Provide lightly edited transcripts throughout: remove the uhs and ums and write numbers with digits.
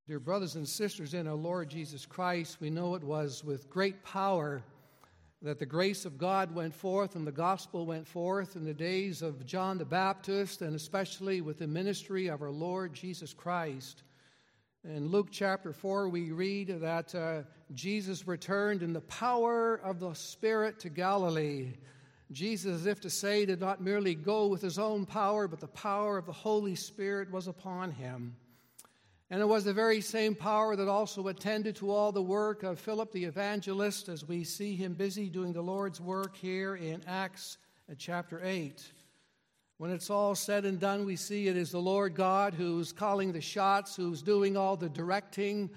Dear brothers and sisters in our Lord Jesus Christ, we know it was with great power that the grace of God went forth and the gospel went forth in the days of John the Baptist, and especially with the ministry of our Lord Jesus Christ. In Luke chapter 4, we read that Jesus returned in the power of the Spirit to Galilee. Jesus, as if to say, did not merely go with his own power, but the power of the Holy Spirit was upon him. And it was the very same power that also attended to all the work of Philip the evangelist, as we see him busy doing the Lord's work here in Acts chapter 8. When it's all said and done, we see it is the Lord God who's calling the shots, who's doing all the directing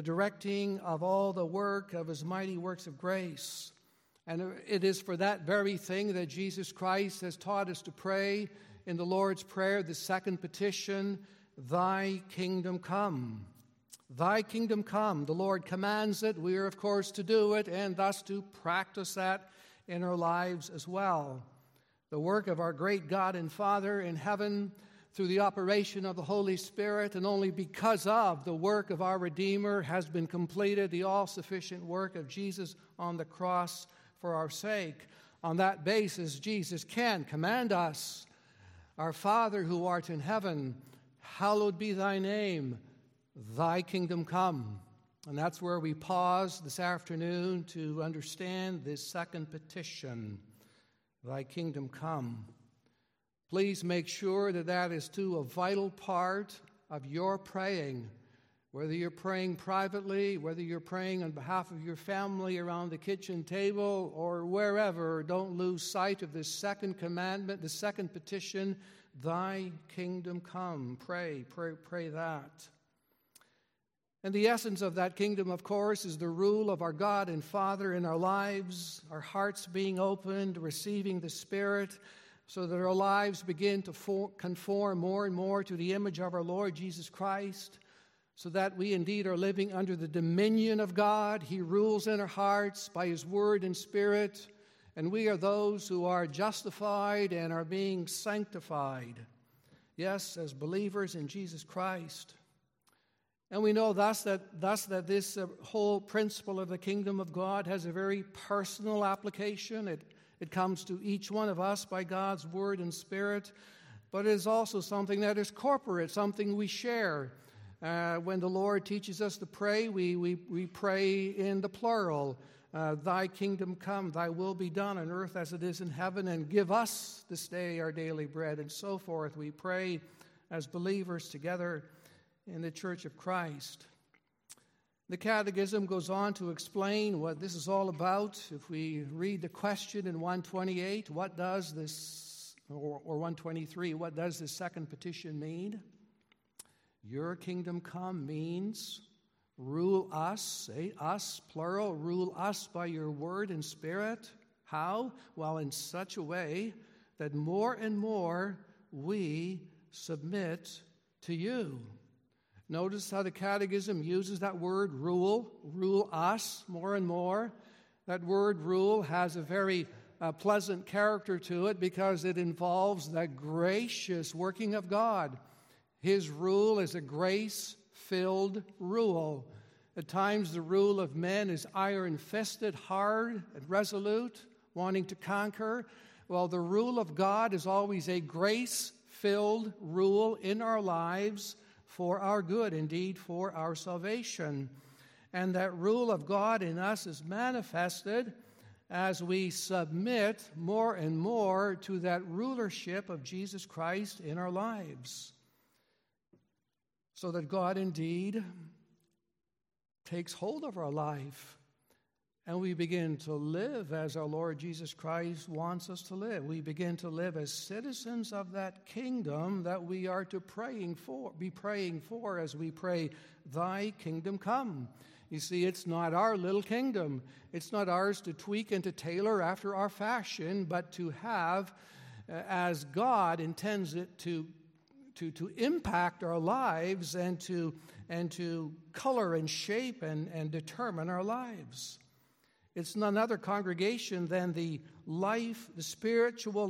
of all the work of his mighty works of grace. And it is for that very thing that Jesus Christ has taught us to pray in the Lord's Prayer, the second petition, Thy kingdom come. Thy kingdom come. The Lord commands it. We are, of course, to do it and thus to practice that in our lives as well. The work of our great God and Father in heaven through the operation of the Holy Spirit, and only because of the work of our Redeemer has been completed, the all-sufficient work of Jesus on the cross for our sake. On that basis, Jesus can command us, Our Father who art in heaven, hallowed be thy name, thy kingdom come. And that's where we pause this afternoon to understand this second petition, thy kingdom come. Please make sure that that is too a vital part of your praying, whether you're praying privately, whether you're praying on behalf of your family around the kitchen table or wherever. Don't lose sight of this second commandment, the second petition, thy kingdom come. Pray that. And the essence of that kingdom, of course, is the rule of our God and Father in our lives, our hearts being opened, receiving the Spirit, so that our lives begin to conform more and more to the image of our Lord Jesus Christ, so that we indeed are living under the dominion of God. He rules in our hearts by His Word and Spirit, and we are those who are justified and are being sanctified, yes, as believers in Jesus Christ. And we know thus that this whole principle of the kingdom of God has a very personal application. It comes to each one of us by God's Word and Spirit, but it is also something that is corporate, something we share. When the Lord teaches us to pray, we pray in the plural. Thy kingdom come, thy will be done on earth as it is in heaven, and give us this day our daily bread, and so forth. We pray as believers together in the Church of Christ. The Catechism goes on to explain what this is all about. If we read the question in 128, what does this, or 123, what does this second petition mean? Your kingdom come means rule us, say us, plural, rule us by your word and spirit. How? Well, in such a way that more and more we submit to you. Notice how the Catechism uses that word rule us more and more. That word rule has a very pleasant character to it because it involves the gracious working of God. His rule is a grace-filled rule. At times the rule of men is iron-fisted, hard and resolute, wanting to conquer. Well, the rule of God is always a grace-filled rule in our lives for our good, indeed for our salvation. And that rule of God in us is manifested as we submit more and more to that rulership of Jesus Christ in our lives, so that God indeed takes hold of our life and we begin to live as our Lord Jesus Christ wants us to live. We begin to live as citizens of that kingdom that we are to be praying for as we pray, thy kingdom come. You see, it's not our little kingdom. It's not ours to tweak and to tailor after our fashion, but to have, as God intends it to impact our lives and to color and shape and determine our lives. It's none other congregation than the spiritual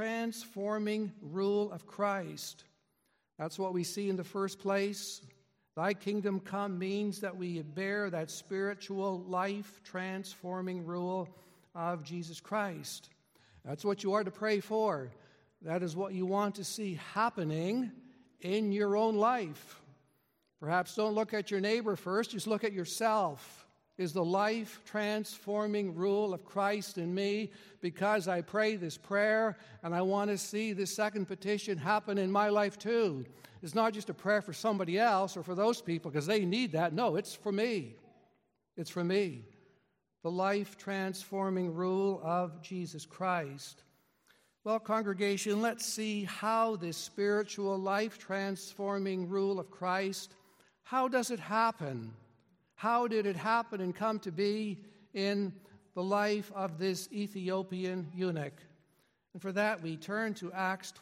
life-transforming rule of Christ. That's what we see in the first place. Thy kingdom come means that we bear that spiritual, life-transforming rule of Jesus Christ. That's what you are to pray for. That is what you want to see happening in your own life. Perhaps don't look at your neighbor first, just look at yourself. Is the life-transforming rule of Christ in me? Because I pray this prayer and I want to see this second petition happen in my life too. It's not just a prayer for somebody else or for those people because they need that. No, it's for me. It's for me. The life-transforming rule of Jesus Christ. Well, congregation, let's see how this spiritual life-transforming rule of Christ, how does it happen? How did it happen and come to be in the life of this Ethiopian eunuch? And for that, we turn to Acts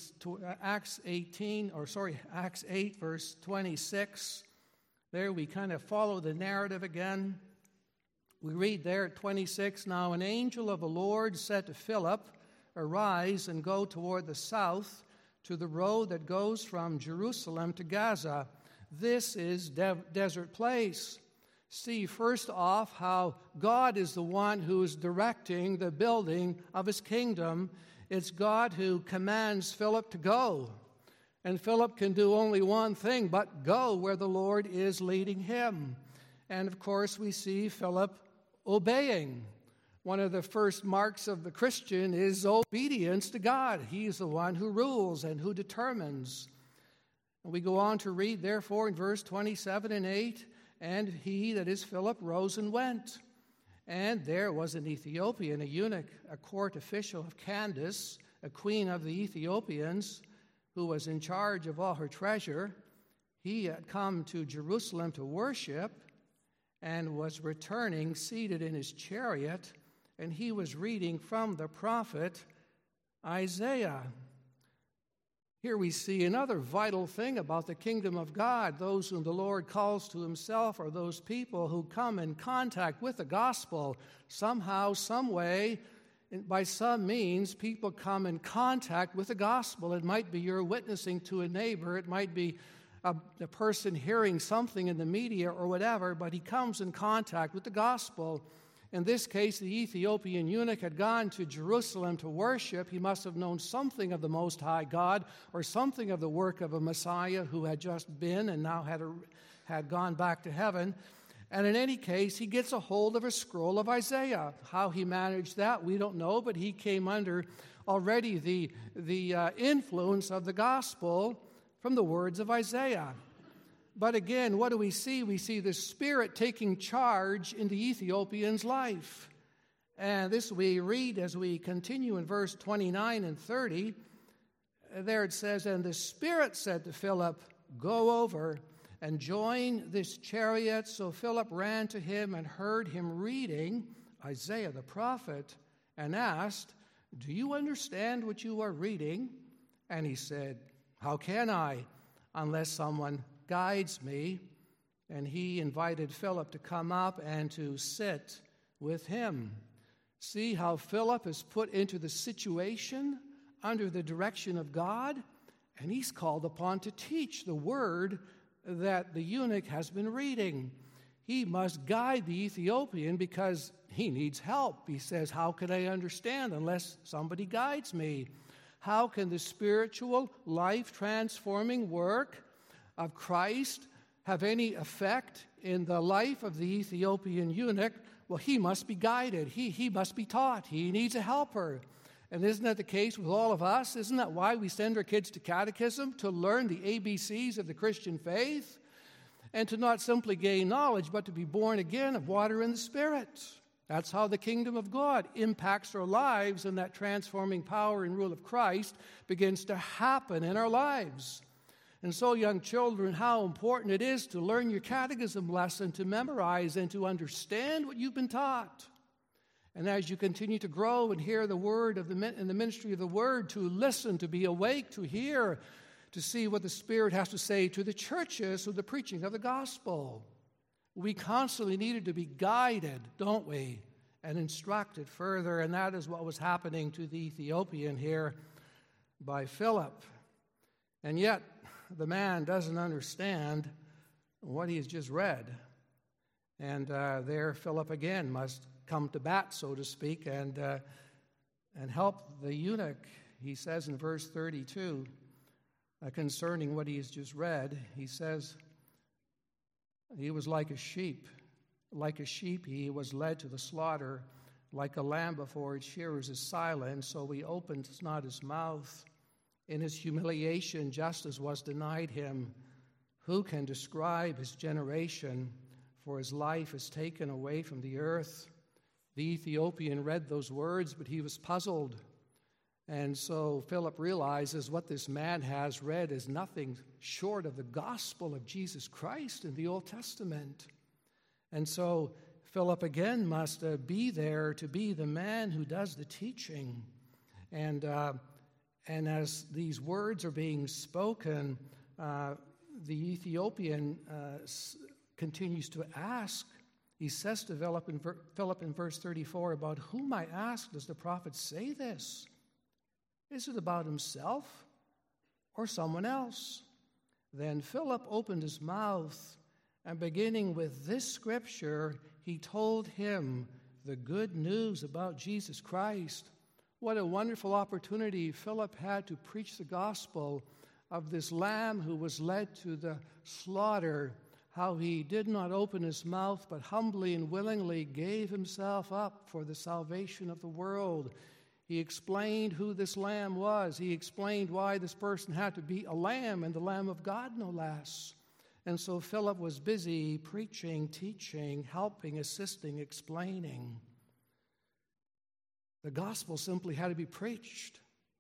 8, verse 26. There we kind of follow the narrative again. We read there at 26, "Now an angel of the Lord said to Philip, 'Arise and go toward the south to the road that goes from Jerusalem to Gaza. This is desert place.'" See first off how God is the one who is directing the building of his kingdom. It's God who commands Philip to go. And Philip can do only one thing, but go where the Lord is leading him. And of course we see Philip obeying. One of the first marks of the Christian is obedience to God. He's the one who rules and who determines. And we go on to read, therefore, in verse 27 and 8, "And he," that is Philip, "rose and went. And there was an Ethiopian, a eunuch, a court official of Candace, a queen of the Ethiopians, who was in charge of all her treasure. He had come to Jerusalem to worship and was returning seated in his chariot, and he was reading from the prophet Isaiah." Here we see another vital thing about the kingdom of God. Those whom the Lord calls to himself are those people who come in contact with the gospel. Somehow, some way, by some means, people come in contact with the gospel. It might be you're witnessing to a neighbor. It might be a person hearing something in the media or whatever, but he comes in contact with the gospel. In this case, the Ethiopian eunuch had gone to Jerusalem to worship. He must have known something of the Most High God or something of the work of a Messiah who had just been and now had gone back to heaven. And in any case, he gets a hold of a scroll of Isaiah. How he managed that, we don't know, but he came under already the influence of the gospel from the words of Isaiah. But again, what do we see? We see the Spirit taking charge in the Ethiopian's life. And this we read as we continue in verse 29 and 30. There it says, "And the Spirit said to Philip, 'Go over and join this chariot.' So Philip ran to him and heard him reading Isaiah the prophet and asked, 'Do you understand what you are reading?' And he said, 'How can I, unless someone guides me?' And he invited Philip to come up and to sit with him." See how Philip is put into the situation under the direction of God, and he's called upon to teach the word that the eunuch has been reading. He must guide the Ethiopian because he needs help. He says, "How can I understand unless somebody guides me?" How can the spiritual, life-transforming work of Christ have any effect in the life of the Ethiopian eunuch? Well, he must be guided. He must be taught. He needs a helper. And isn't that the case with all of us? Isn't that why we send our kids to catechism? To learn the ABCs of the Christian faith? And to not simply gain knowledge, but to be born again of water and the Spirit. That's how the kingdom of God impacts our lives, and that transforming power and rule of Christ begins to happen in our lives. And so, young children, how important it is to learn your catechism lesson, to memorize and to understand what you've been taught. And as you continue to grow and hear the word in the ministry of the word, to listen, to be awake, to hear, to see what the Spirit has to say to the churches through the preaching of the gospel. We constantly needed to be guided, don't we, and instructed further, and that is what was happening to the Ethiopian here by Philip. And yet, the man doesn't understand what he has just read. And there Philip again must come to bat, so to speak, and help the eunuch. He says in verse 32, concerning what he has just read, he says, he was like a sheep. Like a sheep he was led to the slaughter. Like a lamb before its shearers is silent, so he opened not his mouth. In his humiliation, justice was denied him. Who can describe his generation? For his life is taken away from the earth. The Ethiopian read those words, but he was puzzled. And so Philip realizes what this man has read is nothing short of the gospel of Jesus Christ in the Old Testament. And so Philip again must be there to be the man who does the teaching. And as these words are being spoken, the Ethiopian continues to ask. He says to Philip in verse 34, about whom I ask does the prophet say this? Is it about himself or someone else? Then Philip opened his mouth, and beginning with this scripture, he told him the good news about Jesus Christ. What a wonderful opportunity Philip had to preach the gospel of this lamb who was led to the slaughter, how he did not open his mouth, but humbly and willingly gave himself up for the salvation of the world. He explained who this lamb was. He explained why this person had to be a lamb, and the Lamb of God, no less. And so Philip was busy preaching, teaching, helping, assisting, explaining. The gospel simply had to be preached.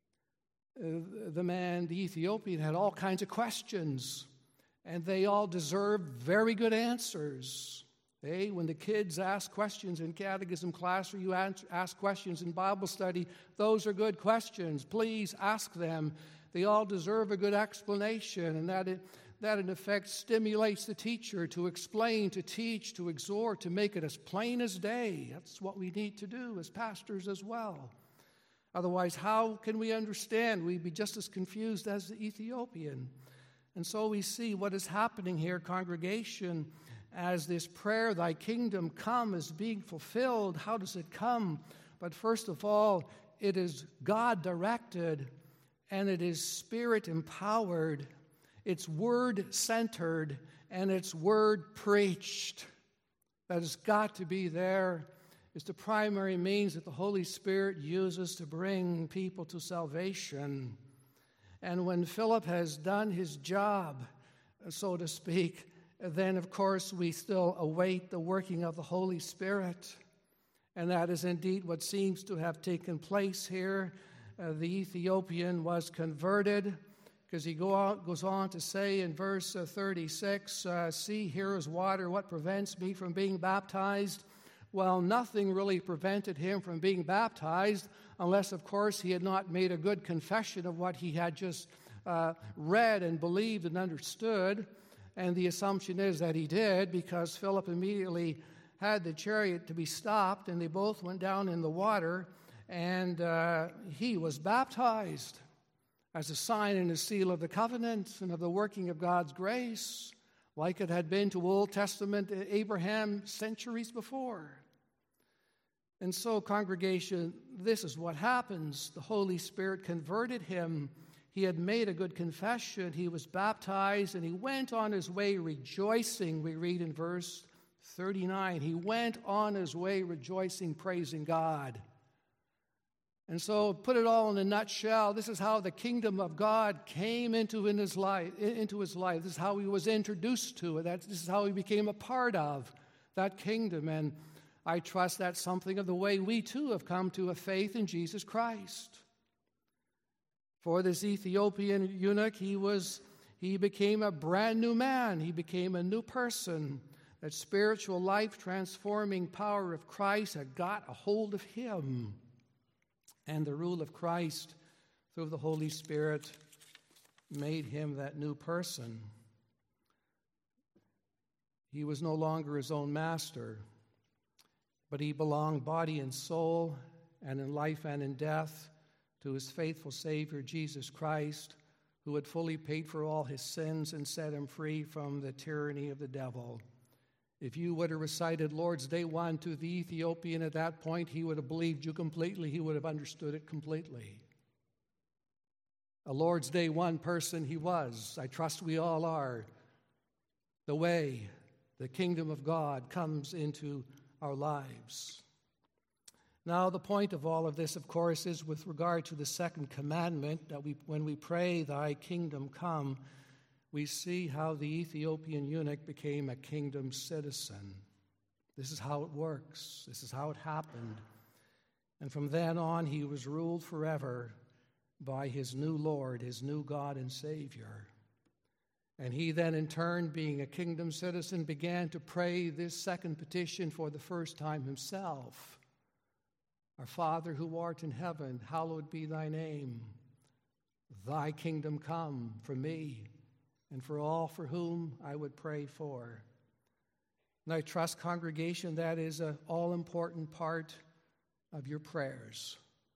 The Ethiopian, had all kinds of questions, and they all deserved very good answers. When the kids ask questions in catechism class or you ask questions in Bible study, those are good questions. Please ask them. They all deserve a good explanation, and that in effect stimulates the teacher to explain, to teach, to exhort, to make it as plain as day. That's what we need to do as pastors as well. Otherwise, how can we understand? We'd be just as confused as the Ethiopian. And so we see what is happening here, congregation, as this prayer, thy kingdom come, is being fulfilled. How does it come? But first of all, it is God-directed, and it is Spirit-empowered. It's Word-centered, and it's Word-preached. That has got to be there. It's the primary means that the Holy Spirit uses to bring people to salvation. And when Philip has done his job, so to speak, then, of course, we still await the working of the Holy Spirit. And that is indeed what seems to have taken place here. The Ethiopian was converted, because he goes on to say in verse 36, see, here is water. What prevents me from being baptized? Well, nothing really prevented him from being baptized, unless, of course, he had not made a good confession of what he had just read and believed and understood. And the assumption is that he did, because Philip immediately had the chariot to be stopped, and they both went down in the water, and he was baptized as a sign and a seal of the covenant and of the working of God's grace, like it had been to Old Testament Abraham centuries before. And so, congregation, this is what happens. The Holy Spirit converted him. He had made a good confession. He was baptized, and he went on his way rejoicing. We read in verse 39, he went on his way rejoicing, praising God. And so, put it all in a nutshell, this is how the kingdom of God came into his life. This is how he was introduced to it. This is how he became a part of that kingdom. And I trust that's something of the way we too have come to a faith in Jesus Christ. For this Ethiopian eunuch, he became a brand new man. He became a new person. That spiritual life transforming power of Christ had got a hold of him. And the rule of Christ through the Holy Spirit made him that new person. He was no longer his own master, but he belonged body and soul, and in life and in death, to his faithful Savior, Jesus Christ, who had fully paid for all his sins and set him free from the tyranny of the devil. If you would have recited Lord's Day 1 to the Ethiopian at that point, he would have believed you completely. He would have understood it completely. A Lord's Day 1 person he was. I trust we all are. The way the kingdom of God comes into our lives. Now, the point of all of this, of course, is with regard to the second commandment, that when we pray, thy kingdom come, we see how the Ethiopian eunuch became a kingdom citizen. This is how it works. This is how it happened. And from then on, he was ruled forever by his new Lord, his new God and Savior. And he then, in turn, being a kingdom citizen, began to pray this second petition for the first time himself. Our Father who art in heaven, hallowed be thy name. Thy kingdom come for me and for all for whom I would pray for. And I trust, congregation, that is an all-important part of your prayers.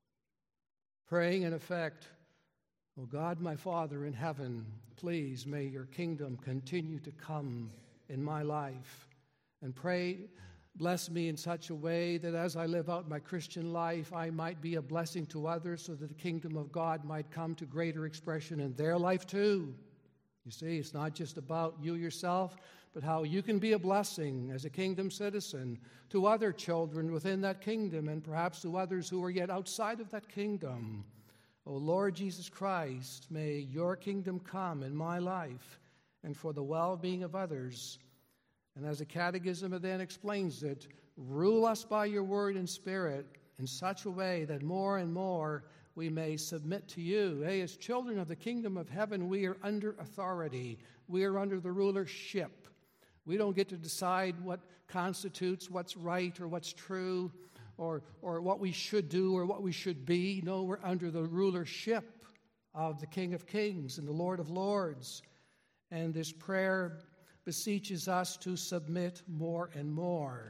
Praying, in effect, O God, my Father in heaven, please may your kingdom continue to come in my life. And pray, bless me in such a way that as I live out my Christian life, I might be a blessing to others so that the kingdom of God might come to greater expression in their life too. You see, it's not just about you yourself, but how you can be a blessing as a kingdom citizen to other children within that kingdom and perhaps to others who are yet outside of that kingdom. O Lord Jesus Christ, may your kingdom come in my life and for the well-being of others. And as the Catechism then explains it, rule us by your word and spirit in such a way that more and more we may submit to you. As children of the kingdom of heaven, we are under authority. We are under the rulership. We don't get to decide what constitutes what's right or what's true or what we should do or what we should be. No, we're under the rulership of the King of Kings and the Lord of Lords. And this prayer beseeches us to submit more and more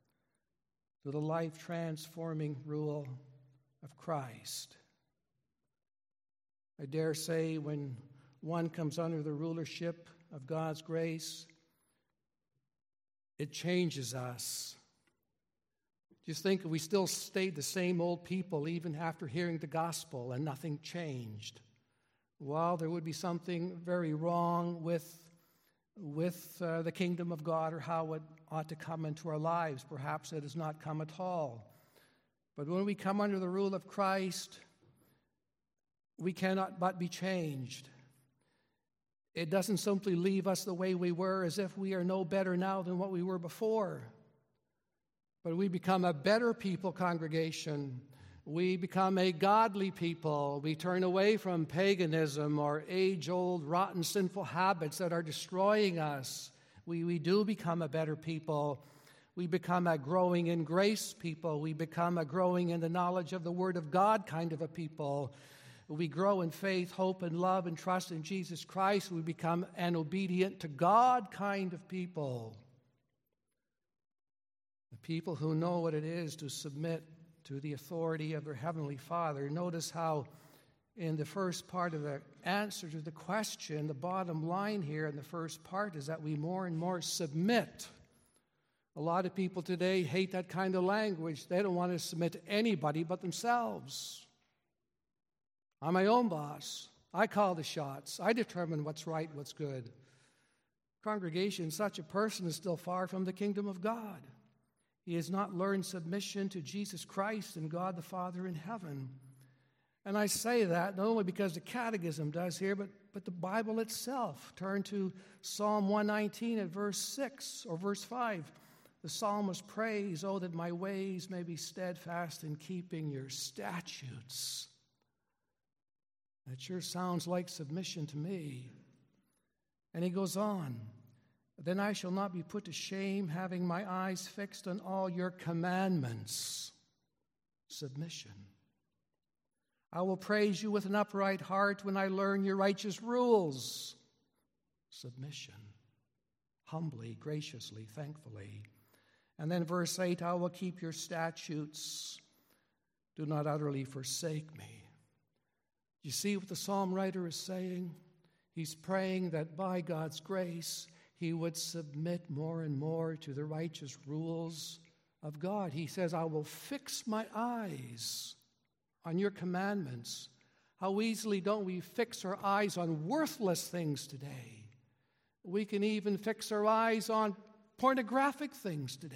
to the life-transforming rule of Christ. I dare say when one comes under the rulership of God's grace, it changes us. Just think if we still stayed the same old people even after hearing the gospel and nothing changed. Well, there would be something very wrong with the kingdom of God or how it ought to come into our lives. Perhaps it has not come at all. But when we come under the rule of Christ, we cannot but be changed. It doesn't simply leave us the way we were as if we are no better now than what we were before. But we become a better people, congregation. We become a godly people. We turn away from paganism or age-old, rotten, sinful habits that are destroying us. We do become a better people. We become a growing in grace people. We become a growing in the knowledge of the Word of God kind of a people. We grow in faith, hope, and love and trust in Jesus Christ. We become an obedient to God kind of people. The people who know what it is to submit to the authority of their Heavenly Father. Notice how in the first part of the answer to the question, the bottom line here in the first part is that we more and more submit. A lot of people today hate that kind of language. They don't want to submit to anybody but themselves. I'm my own boss. I call the shots. I determine what's right, what's good. Congregation, such a person is still far from the kingdom of God. He has not learned submission to Jesus Christ and God the Father in heaven. And I say that not only because the Catechism does here, but the Bible itself. Turn to Psalm 119 at verse 6 or verse 5. The psalmist prays, "Oh, that my ways may be steadfast in keeping your statutes." That sure sounds like submission to me. And he goes on, "Then I shall not be put to shame, having my eyes fixed on all your commandments." Submission. "I will praise you with an upright heart when I learn your righteous rules." Submission. Humbly, graciously, thankfully. And then verse 8, "I will keep your statutes. Do not utterly forsake me." You see what the psalm writer is saying? He's praying that by God's grace, he would submit more and more to the righteous rules of God. He says, I will fix my eyes on your commandments. How easily don't we fix our eyes on worthless things today? We can even fix our eyes on pornographic things today.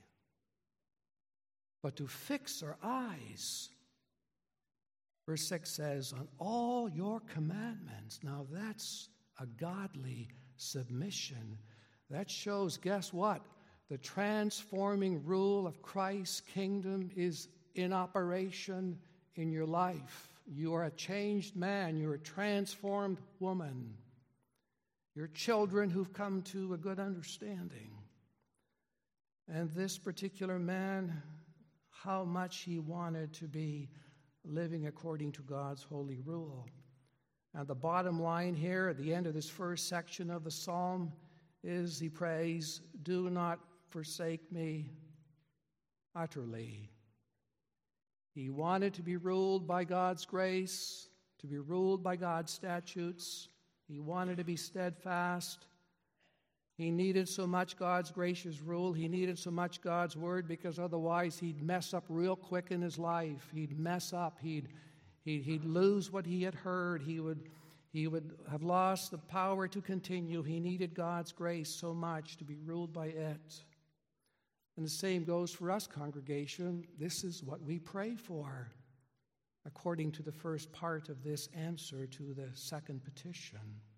But to fix our eyes, verse 6 says, on all your commandments. Now that's a godly submission. That shows, guess what? The transforming rule of Christ's kingdom is in operation in your life. You are a changed man. You're a transformed woman. You're children who've come to a good understanding. And this particular man, how much he wanted to be living according to God's holy rule. And the bottom line here at the end of this first section of the psalm is he prays, do not forsake me utterly. He wanted to be ruled by God's grace, to be ruled by God's statutes. He wanted to be steadfast. He needed so much God's gracious rule. He needed so much God's word, because otherwise he'd mess up real quick in his life. He'd mess up. He'd lose what he had heard. He would have lost the power to continue. He needed God's grace so much to be ruled by it. And the same goes for us, congregation. This is what we pray for, according to the first part of this answer to the second petition.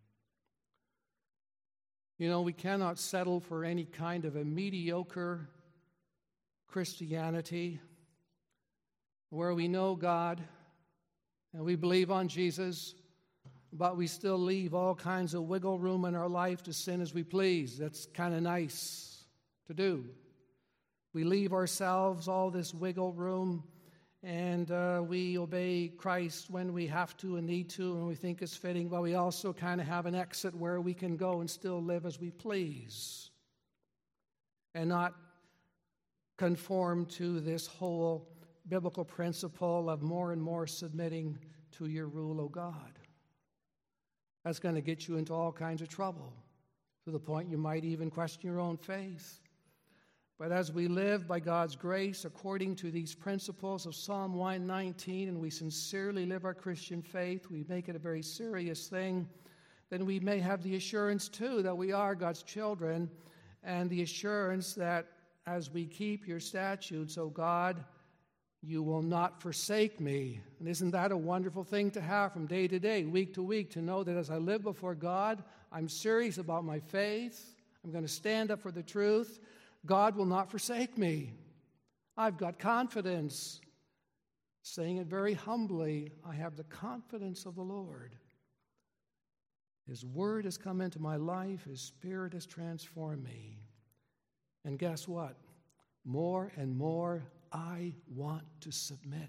You know, we cannot settle for any kind of a mediocre Christianity where we know God and we believe on Jesus, but we still leave all kinds of wiggle room in our life to sin as we please. That's kind of nice to do. We leave ourselves all this wiggle room, and we obey Christ when we have to and need to and we think it's fitting, but we also kind of have an exit where we can go and still live as we please and not conform to this whole biblical principle of more and more submitting to your rule, O God. That's going to get you into all kinds of trouble, to the point you might even question your own faith. But as we live by God's grace according to these principles of Psalm 119, and we sincerely live our Christian faith, we make it a very serious thing, then we may have the assurance too that we are God's children, and the assurance that as we keep your statutes, O God, you will not forsake me. And isn't that a wonderful thing to have from day to day, week to week, to know that as I live before God, I'm serious about my faith, I'm going to stand up for the truth, God will not forsake me. I've got confidence. Saying it very humbly, I have the confidence of the Lord. His word has come into my life. His Spirit has transformed me. And guess what? More and more, I want to submit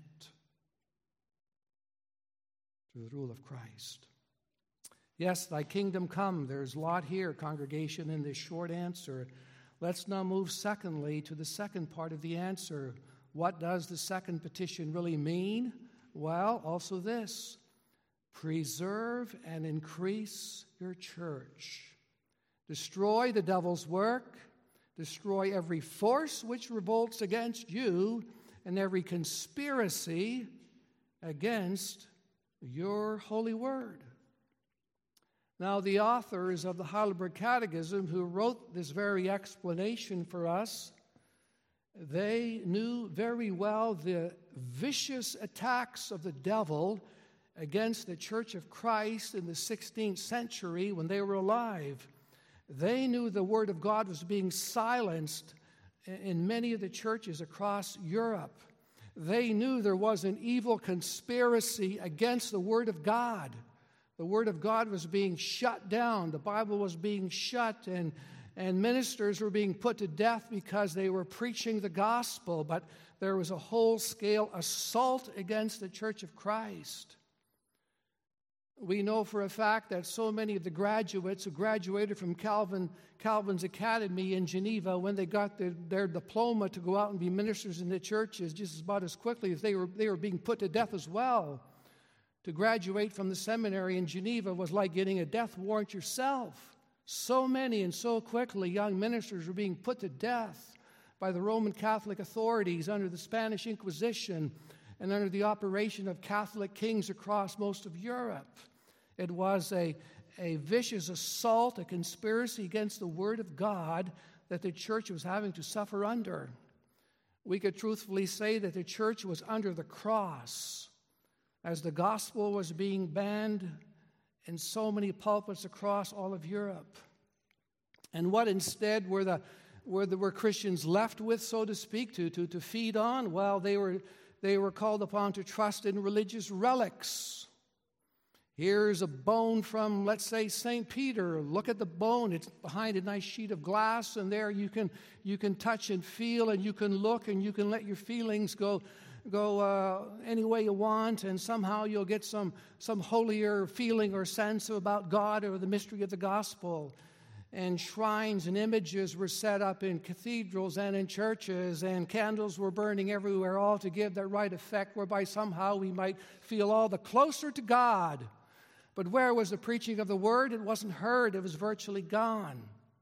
to the rule of Christ. Yes, thy kingdom come. There's a lot here, congregation, in this short answer. Let's now move secondly to the second part of the answer. What does the second petition really mean? Well, also this: preserve and increase your church. Destroy the devil's work. Destroy every force which revolts against you and every conspiracy against your holy word. Now, the authors of the Heidelberg Catechism, who wrote this very explanation for us, they knew very well the vicious attacks of the devil against the Church of Christ in the 16th century when they were alive. They knew the Word of God was being silenced in many of the churches across Europe. They knew there was an evil conspiracy against the Word of God. The Word of God was being shut down. The Bible was being shut, and ministers were being put to death because they were preaching the gospel. But there was a whole-scale assault against the Church of Christ. We know for a fact that so many of the graduates who graduated from Calvin's Academy in Geneva, when they got their diploma to go out and be ministers in the churches, just about as quickly as they were being put to death as well. To graduate from the seminary in Geneva was like getting a death warrant yourself. So many and so quickly young ministers were being put to death by the Roman Catholic authorities under the Spanish Inquisition and under the operation of Catholic kings across most of Europe. It was a vicious assault, a conspiracy against the Word of God that the church was having to suffer under. We could truthfully say that the church was under the cross as the gospel was being banned in so many pulpits across all of Europe. And what instead were Christians left with, so to speak, to feed on? Well, they were called upon to trust in religious relics. Here's a bone from, let's say, St. Peter. Look at the bone. It's behind a nice sheet of glass, and there you can touch and feel, and you can look, and you can let your feelings go any way you want, and somehow you'll get some holier feeling or sense about God or the mystery of the gospel. And shrines and images were set up in cathedrals and in churches, and candles were burning everywhere, all to give that right effect whereby somehow we might feel all the closer to God. But where was the preaching of the word? It wasn't heard. It was virtually gone.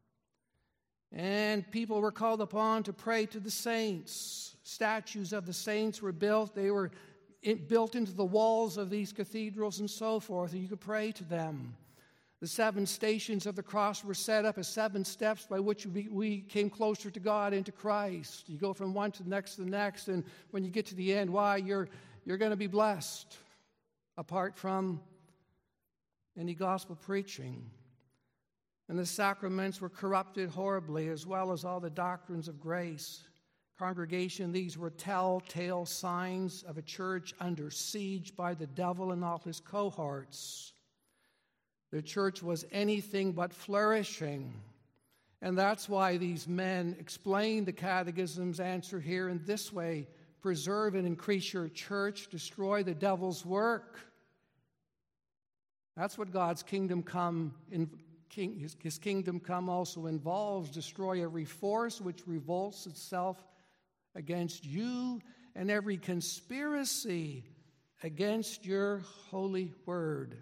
And people were called upon to pray to the saints. Statues of the saints were built. They were built into the walls of these cathedrals and so forth, and you could pray to them. The 7 stations of the cross were set up as 7 steps by which we came closer to God and to Christ. You go from one to the next, and when you get to the end, you're going to be blessed apart from any gospel preaching. And the sacraments were corrupted horribly, as well as all the doctrines of grace. Congregation, these were telltale signs of a church under siege by the devil and all his cohorts. The church was anything but flourishing. And that's why these men explain the Catechism's answer here in this way: preserve and increase your church, destroy the devil's work. That's what God's kingdom come in. His kingdom come also involves destroy every force which revolts itself against you and every conspiracy against your holy word.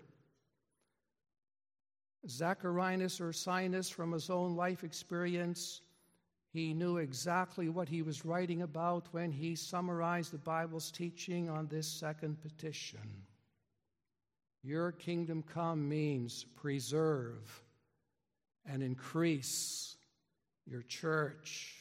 Zacharias Ursinus, from his own life experience, he knew exactly what he was writing about when he summarized the Bible's teaching on this second petition. Your kingdom come means preserve and increase your church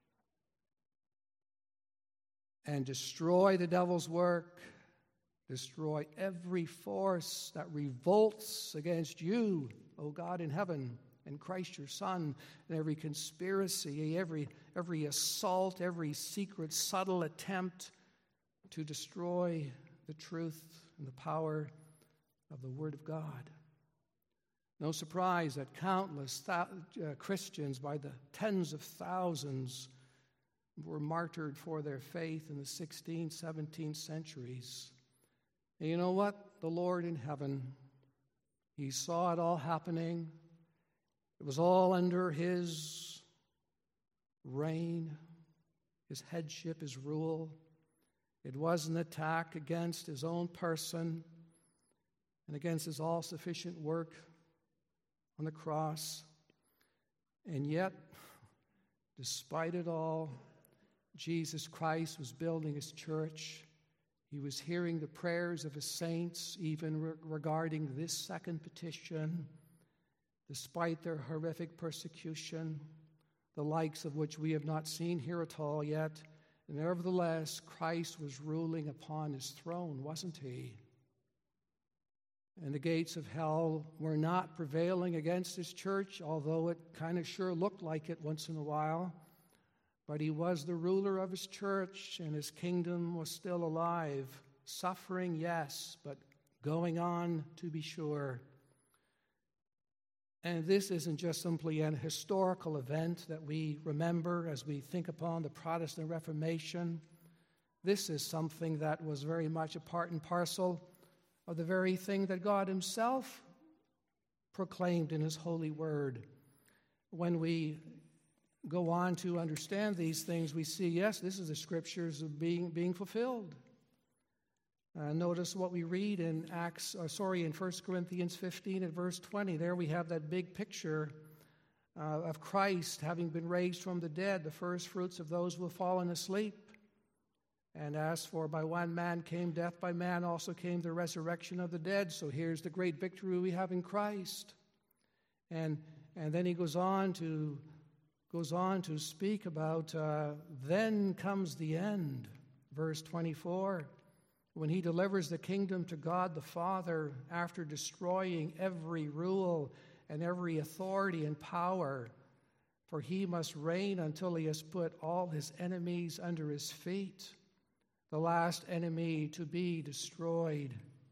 and destroy the devil's work, destroy every force that revolts against you, O God in heaven, and Christ your Son, and every conspiracy, every assault, every secret, subtle attempt to destroy the truth and the power of the Word of God. No surprise that countless Christians, by the tens of thousands, were martyred for their faith in the 16th, 17th centuries. And you know what? The Lord in heaven, He saw it all happening. It was all under His reign, His headship, His rule. It was an attack against His own person and against His all-sufficient work on the cross. And yet, despite it all, Jesus Christ was building His church. He was hearing the prayers of His saints, even regarding this second petition, despite their horrific persecution, the likes of which we have not seen here at all yet. Nevertheless, Christ was ruling upon His throne, wasn't He? And the gates of hell were not prevailing against His church, although it kind of sure looked like it once in a while. But He was the ruler of His church, and His kingdom was still alive. Suffering, yes, but going on, to be sure. And this isn't just simply an historical event that we remember as we think upon the Protestant Reformation. This is something that was very much a part and parcel of the very thing that God Himself proclaimed in His holy word. When we go on to understand these things, we see, yes, this is the scriptures of being fulfilled. Notice what we read in 1 Corinthians 15 at verse 20. There we have that big picture of Christ having been raised from the dead, the first fruits of those who have fallen asleep. And as for by one man came death, by man also came the resurrection of the dead. So here's the great victory we have in Christ. And then he goes on to speak about then comes the end, verse 24, when he delivers the kingdom to God the Father after destroying every rule and every authority and power, for he must reign until he has put all his enemies under his feet. The last enemy to be destroyed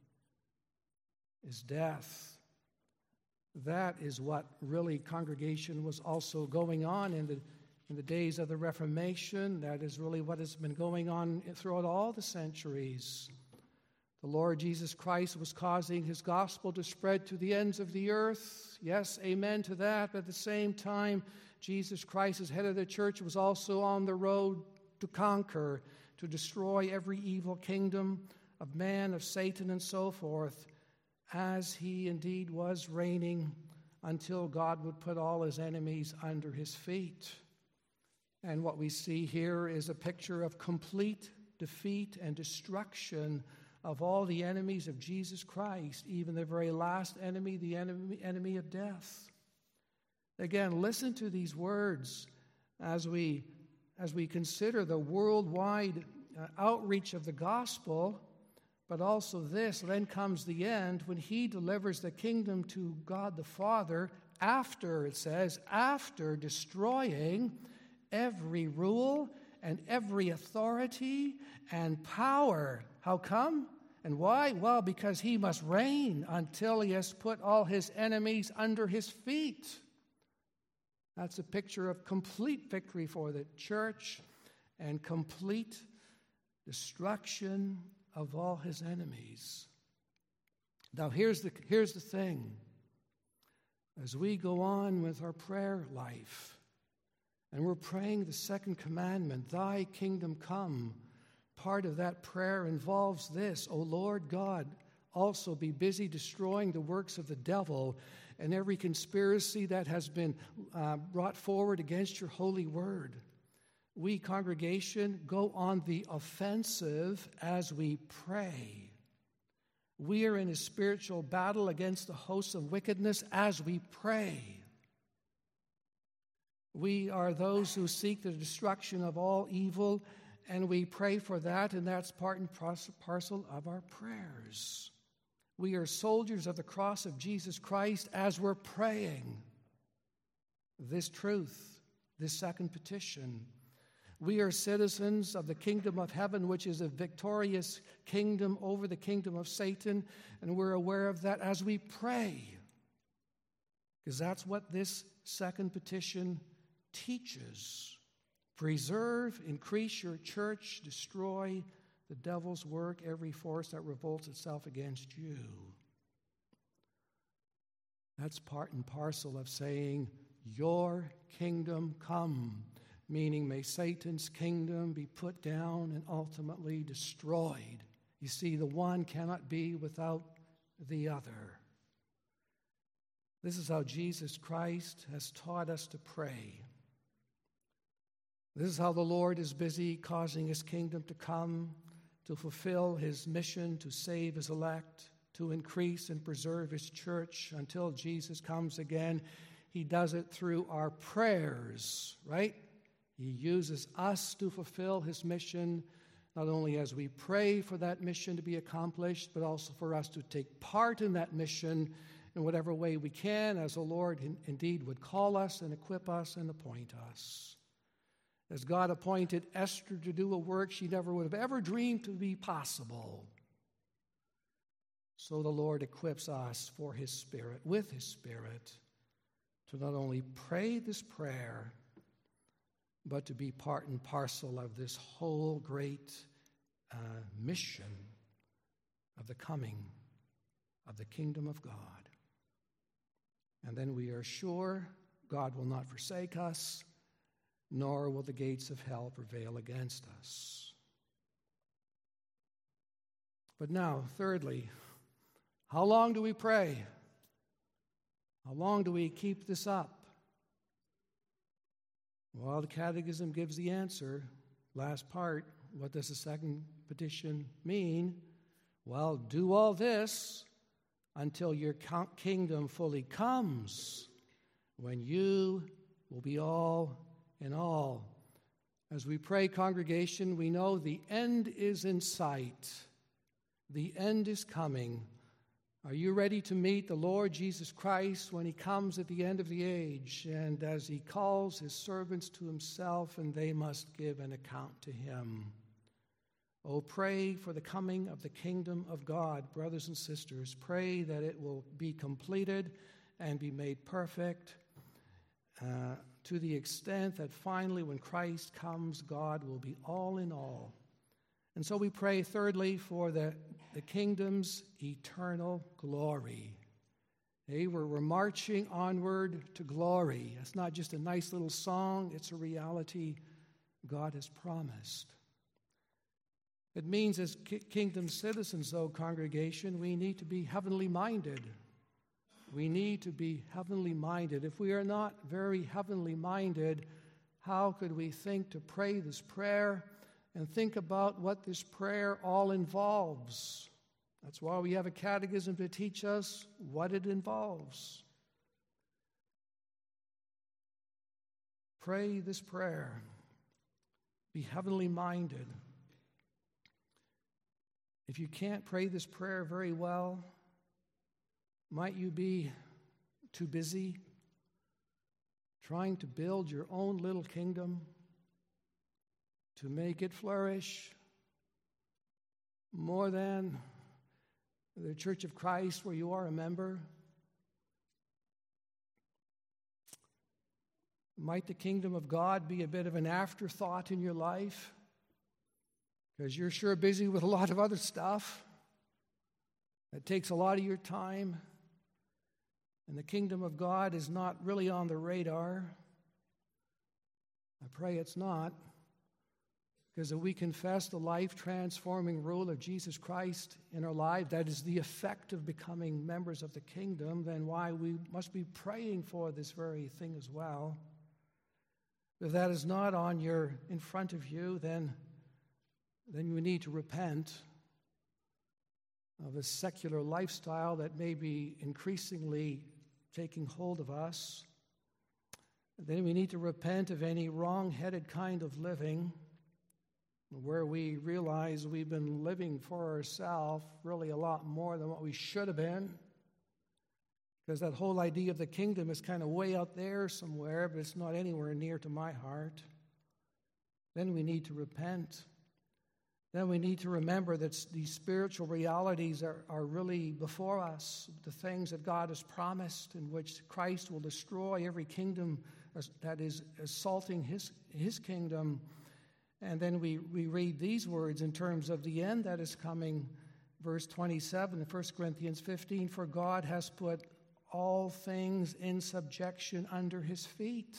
is death. That is what really, congregation, was also going on in the days of the Reformation. That is really what has been going on throughout all the centuries. The Lord Jesus Christ was causing his gospel to spread to the ends of the earth. Yes, amen to that. But at the same time, Jesus Christ, as head of the church, was also on the road to conquer, to destroy every evil kingdom of man, of Satan, and so forth, as he indeed was reigning until God would put all his enemies under his feet. And what we see here is a picture of complete defeat and destruction of all the enemies of Jesus Christ, even the very last enemy, the enemy of death. Again, listen to these words as we consider the worldwide outreach of the gospel, but also this, then comes the end when he delivers the kingdom to God the Father after, it says, after destroying every rule and every authority and power. How come? And why? Well, because he must reign until he has put all his enemies under his feet. That's a picture of complete victory for the church and complete destruction of all his enemies. Now, here's the thing. As we go on with our prayer life, and we're praying the second commandment, thy kingdom come, part of that prayer involves this: O Lord God, also be busy destroying the works of the devil and every conspiracy that has been brought forward against your holy word. We, congregation, go on the offensive as we pray. We are in a spiritual battle against the hosts of wickedness as we pray. We are those who seek the destruction of all evil, and we pray for that, and that's part and parcel of our prayers. We are soldiers of the cross of Jesus Christ as we're praying this truth, this second petition. We are citizens of the kingdom of heaven, which is a victorious kingdom over the kingdom of Satan, and we're aware of that as we pray, because that's what this second petition teaches. Preserve, increase your church, destroy the devil's work, every force that revolts itself against you. That's part and parcel of saying, your kingdom come, meaning may Satan's kingdom be put down and ultimately destroyed. You see, the one cannot be without the other. This is how Jesus Christ has taught us to pray. This is how the Lord is busy causing his kingdom to come, to fulfill his mission, to save his elect, to increase and preserve his church until Jesus comes again. He does it through our prayers, right? He uses us to fulfill his mission, not only as we pray for that mission to be accomplished, but also for us to take part in that mission in whatever way we can, as the Lord indeed would call us and equip us and appoint us. As God appointed Esther to do a work she never would have ever dreamed to be possible, so the Lord equips us for his Spirit, with his Spirit, to not only pray this prayer, but to be part and parcel of this whole great mission of the coming of the kingdom of God. And then we are sure God will not forsake us, nor will the gates of hell prevail against us. But now, thirdly, how long do we pray? How long do we keep this up? Well, the Catechism gives the answer. Last part, what does the second petition mean? Well, do all this until your kingdom fully comes, when you will be all in all. As we pray, congregation, we know the end is in sight. The end is coming. Are you ready to meet the Lord Jesus Christ when he comes at the end of the age, and as he calls his servants to himself, and they must give an account to him? Oh, pray for the coming of the kingdom of God, brothers and sisters. Pray that it will be completed and be made perfect to the extent that finally when Christ comes, God will be all in all. And so we pray, thirdly, for the kingdom's eternal glory. Hey, we're marching onward to glory. It's not just a nice little song, it's a reality God has promised. It means as kingdom citizens, though, congregation, we need to be heavenly minded. We need to be heavenly minded. If we are not very heavenly minded, how could we think to pray this prayer and think about what this prayer all involves? That's why we have a catechism to teach us what it involves. Pray this prayer. Be heavenly minded. If you can't pray this prayer very well, might you be too busy trying to build your own little kingdom to make it flourish more than the Church of Christ where you are a member? Might the kingdom of God be a bit of an afterthought in your life? Because you're sure busy with a lot of other stuff that takes a lot of your time. And the kingdom of God is not really on the radar. I pray it's not. Because if we confess the life-transforming rule of Jesus Christ in our life, that is the effect of becoming members of the kingdom, then why we must be praying for this very thing as well. If that is not in front of you, then you need to repent of a secular lifestyle that may be increasingly taking hold of us. Then we need to repent of any wrong-headed kind of living where we realize we've been living for ourselves really a lot more than what we should have been. Because that whole idea of the kingdom is kind of way out there somewhere, but it's not anywhere near to my heart. Then we need to repent. Then we need to remember that these spiritual realities are really before us, the things that God has promised, in which Christ will destroy every kingdom that is assaulting his kingdom. And then we read these words in terms of the end that is coming, verse 27 in 1 Corinthians 15, for God has put all things in subjection under his feet.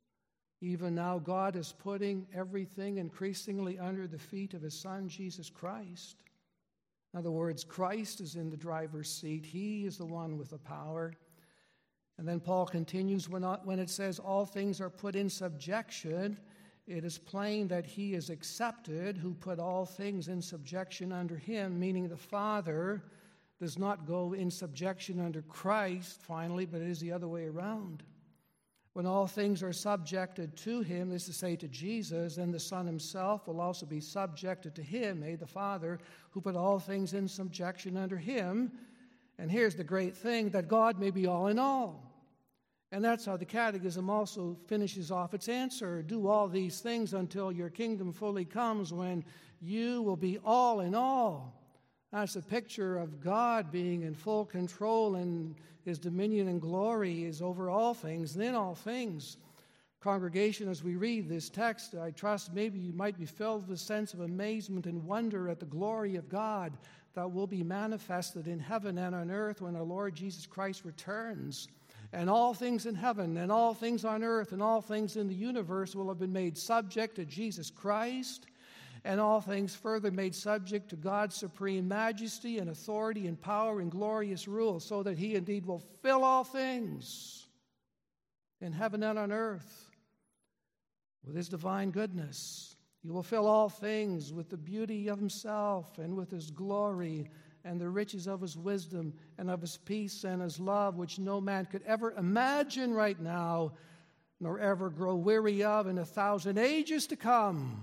Even now, God is putting everything increasingly under the feet of his Son, Jesus Christ. In other words, Christ is in the driver's seat. He is the one with the power. And then Paul continues, when it says all things are put in subjection, it is plain that he is accepted who put all things in subjection under him, meaning the Father does not go in subjection under Christ, finally, but it is the other way around. When all things are subjected to him, this is to say to Jesus, then the Son himself will also be subjected to him, the Father, who put all things in subjection under him. And here's the great thing, that God may be all in all. And that's how the Catechism also finishes off its answer. Do all these things until your kingdom fully comes, when you will be all in all. That's a picture of God being in full control, and his dominion and glory is over all things and in all things. Congregation, as we read this text, I trust maybe you might be filled with a sense of amazement and wonder at the glory of God that will be manifested in heaven and on earth when our Lord Jesus Christ returns. And all things in heaven and all things on earth and all things in the universe will have been made subject to Jesus Christ. and all things further made subject to God's supreme majesty and authority and power and glorious rule, so that he indeed will fill all things in heaven and on earth with his divine goodness. He will fill all things with the beauty of himself and with his glory and the riches of his wisdom and of his peace and his love, which no man could ever imagine right now, nor ever grow weary of in 1,000 ages to come.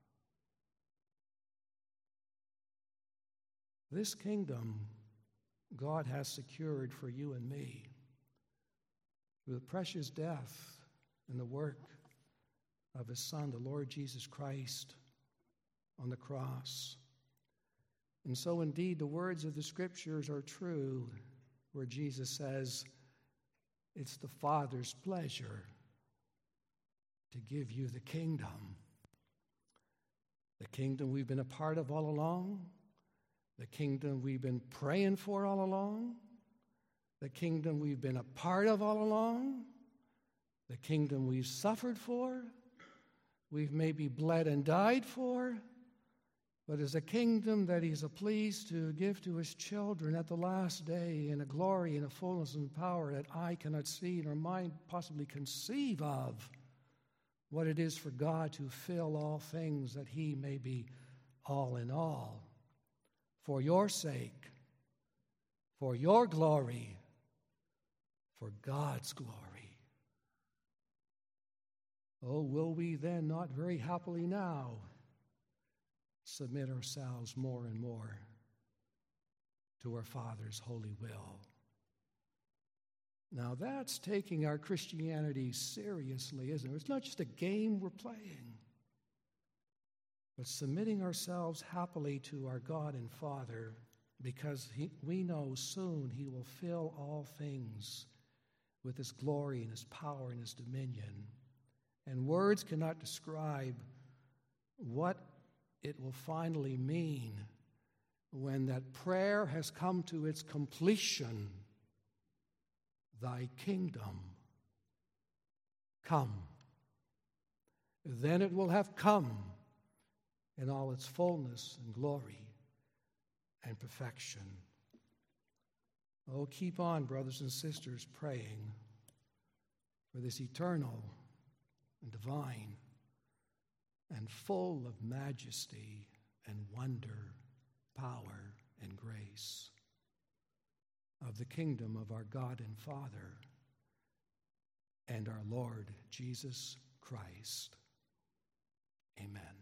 This kingdom God has secured for you and me through the precious death and the work of his Son, the Lord Jesus Christ, on the cross. And so indeed the words of the Scriptures are true, where Jesus says, it's the Father's pleasure to give you the kingdom we've been a part of all along, the kingdom we've been praying for all along, the kingdom we've been a part of all along, the kingdom we've suffered for, we've maybe bled and died for, but is a kingdom that he's pleased to give to his children at the last day in a glory and a fullness and power that eye cannot see nor mind possibly conceive of. What it is for God to fill all things, that he may be all in all. For your sake, for your glory, for God's glory. Oh, will we then not very happily now submit ourselves more and more to our Father's holy will? Now that's taking our Christianity seriously, isn't it? It's not just a game we're playing, but submitting ourselves happily to our God and Father, because we know soon he will fill all things with his glory and his power and his dominion. And words cannot describe what it will finally mean when that prayer has come to its completion. Thy kingdom come. Then it will have come in all its fullness and glory and perfection. Oh, keep on, brothers and sisters, praying for this eternal and divine and full of majesty and wonder, power and grace of the kingdom of our God and Father and our Lord Jesus Christ. Amen.